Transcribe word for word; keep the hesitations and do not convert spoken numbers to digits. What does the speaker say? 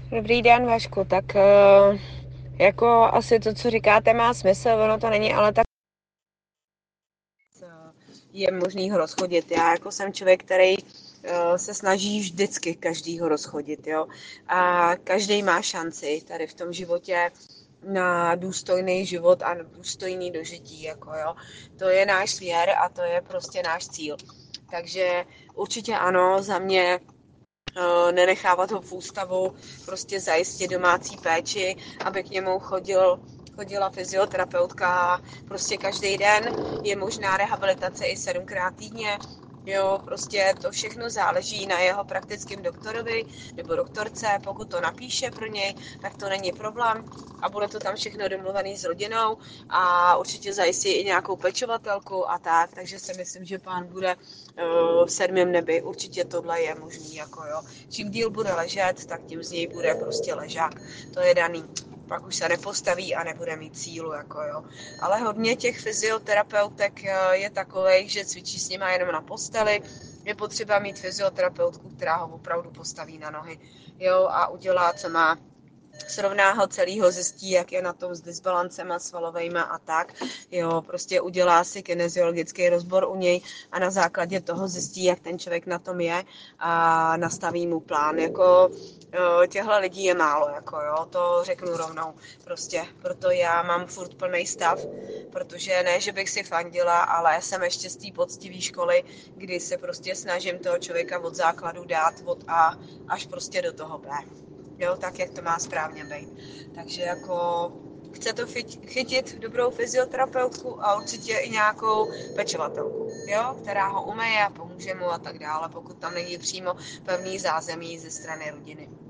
Dobrý den, Vašku. Tak eh, jako asi to, co říkáte, má smysl, ono to není, ale tak eh, je možný ho rozchodit. Já jako jsem člověk, který eh, se snaží vždycky každýho rozchodit, jo. A každý má šanci tady v tom životě na důstojný život a na důstojný dožití, jako jo. To je náš směr a to je prostě náš cíl. Takže určitě ano, za mě eh, nenechávat ho v ústavu, prostě zajistit domácí péči, aby k němu chodil, chodila fyzioterapeutka prostě každý den. Je možná rehabilitace i sedmkrát týdně. Jo, prostě to všechno záleží na jeho praktickém doktorovi nebo doktorce. Pokud to napíše pro něj, tak to není problém a bude to tam všechno domluvený s rodinou a určitě zajistí i nějakou pečovatelku a tak, takže si myslím, že pán bude uh, v sedmém nebi. Určitě tohle je možný, jako jo. Čím díl bude ležet, tak tím z něj bude prostě ležák. To je daný. Pak už se nepostaví a nebude mít sílu, jako jo. Ale hodně těch fyzioterapeutek je takových, že cvičí s nima jenom na posteli. Je potřeba mít fyzioterapeutku, která ho opravdu postaví na nohy, jo, a udělá, co má, srovná ho celýho, zjistí, jak je na tom s disbalancema svalovejma a tak. Jo, prostě udělá si kineziologický rozbor u něj a na základě toho zjistí, jak ten člověk na tom je a nastaví mu plán. Jako těchto lidí je málo, jako jo, to řeknu rovnou. Prostě proto já mám furt plný stav, protože ne, že bych si fandila, ale jsem ještě z té poctivé školy, kdy se prostě snažím toho člověka od základu dát od A až prostě do toho B, jo, tak, jak to má správně být. Takže jako chce to chytit dobrou fyzioterapeutku a určitě i nějakou pečovatelku, jo, která ho umeje a pomůže mu a tak dále, pokud tam není přímo pevný zázemí ze strany rodiny.